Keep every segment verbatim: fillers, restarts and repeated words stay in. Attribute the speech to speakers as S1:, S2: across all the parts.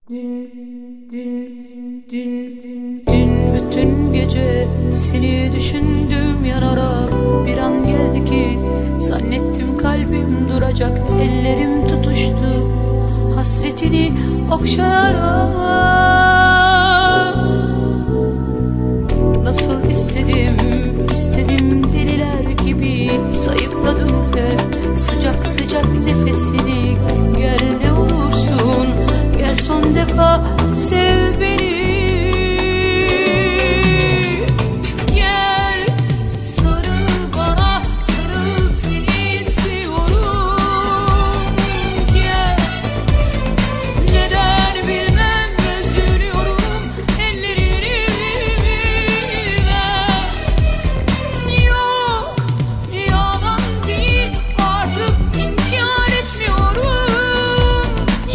S1: Dün, dün, dün, dün bütün gece seni düşündüm yanarak. Bir an geldi ki zannettim kalbim duracak. Ellerim tutuştu hasretini okşayarak. Nasıl istedim, istedim deliler gibi. Sayıkladım hep sıcak sıcak nefesini. Gel ne olursun gel son defa sev beni. Gel sarıl bana, sarıl seni istiyorum. Gel neden bilmem özlüyorum ellerini ver. Yok yalan değil artık inkar etmiyorum.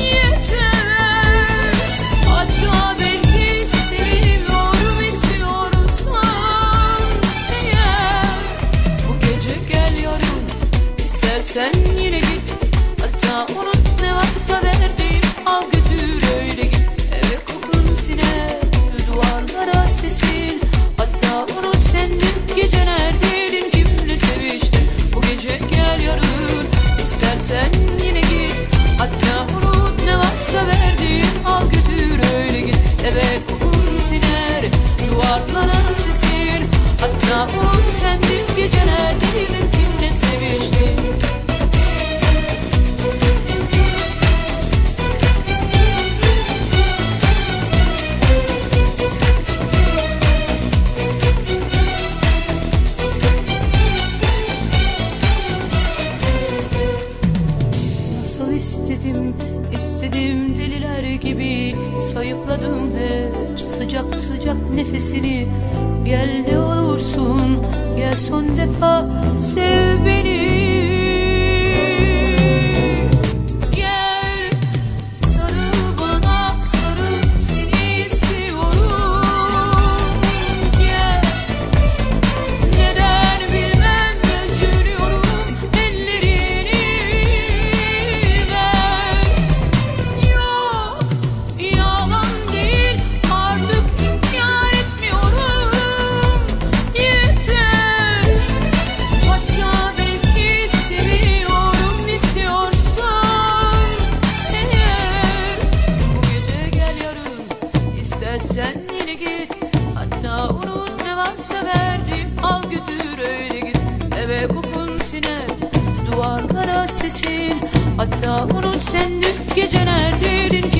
S1: Yeter hatta belki seviyorum istiyorsan eğer. Bu gece gel yarın istersen yine git. Hatta unut ne varsa verdiğim al götür öyle git. Eve kokun siner duvarlara sesin. Hatta unut sen dün gece neredeydin kimle seviştin. Bu gece gel yarın istersen yine git. Hatta unut ne varsa verdiğim al götür öyle git. Eve kokun siner duvarlara sesin. Hatta unut sen dün gece neredeydin kimle seviştin. Nasıl istedim, istedim deliler gibi. Sayıkladım hep sıcak sıcak nefesini. Gel ne olursun gel son defa sev beni. Gel sarıl bana, sarıl seni istiyorum. Gel neden bilmem özlüyorum ellerini ver. Yok yalan değil artık inkar etmiyorum. Yeter hatta belki seviyorum istiyorsan eğer. Bu gece gel yarın istersen yine git. Hatta unut ne varsa verdim al götür öyle git. Eve kokun siner duvarlara sesin. Hatta unut sen dün gece neredeydin ki